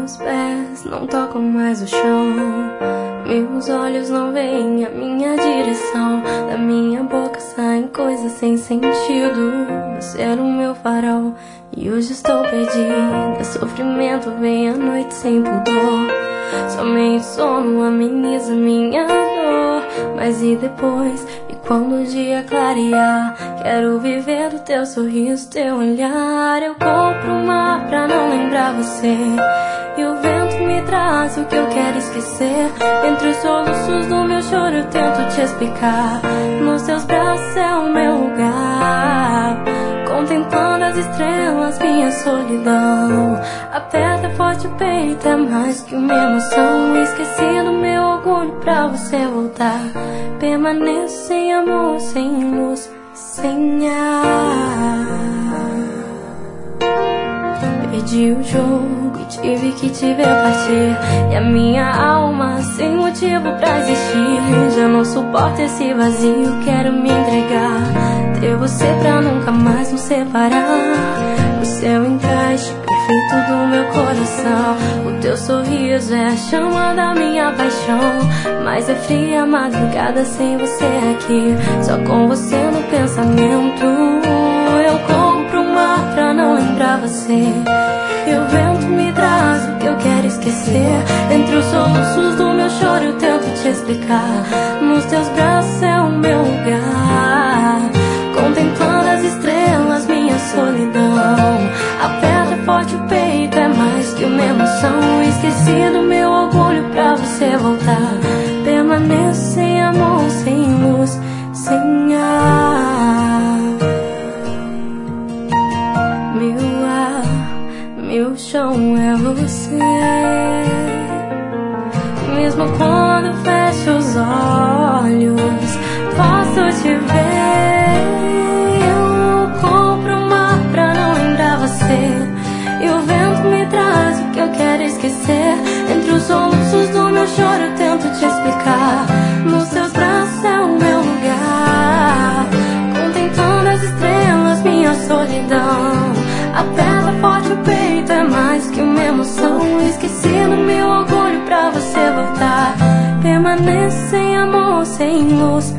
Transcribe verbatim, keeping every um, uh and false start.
Meus pés não tocam mais o chão, meus olhos não veem a minha direção. Da minha boca saem coisas sem sentido. Você era o meu farol e hoje estou perdida. Sofrimento vem à noite sem pudor. Somente sono ameniza minha dor. Mas e depois? E quando o dia clarear? Quero viver do teu sorriso, teu olhar. Eu compro o mar pra não lembrar você, e o vento me traz o que eu quero esquecer. Entre os soluços do meu choro eu tento te explicar. Nos teus braços é o meu lugar, contemplando as estrelas, minha solidão. Aperta forte o peito, é mais que uma emoção. Esqueci do meu orgulho pra você voltar. Permaneço sem amor, sem luz, sem ar. Perdi o jogo e tive que te ver partir, e a minha alma sem motivo pra existir. Já não suporto esse vazio, quero me entregar. Ter você pra nunca mais nos separar. O seu encaixe perfeito do meu coração. O teu sorriso é a chama da minha paixão. Mas é fria a madrugada sem você aqui, só com você no pensamento. Eu compro o mar pra não lembrar você, e o vento me traz o que eu quero esquecer. Entre os soluços do meu choro eu tento te explicar. Nos teus braços é o meu lugar, contemplando as estrelas, minha solidão. Aperta forte o peito, é mais que uma emoção. Esqueci do meu orgulho pra você voltar. Permaneço sem amor, sem luz, sem ar. Meu ar, meu chão é você. Mesmo quando fecho os olhos, posso te ver. Eu compro o mar pra não lembrar você, e o vento me traz o que eu quero esquecer. Entre os soluços do meu choro eu tento te explicar. Nos teus braços é o meu lugar, contemplando as estrelas, minha solidão. Aperta forte o peito, é mais que uma emoção. Esqueci do meu orgulho pra você voltar. Permaneço sem amor, sem luz,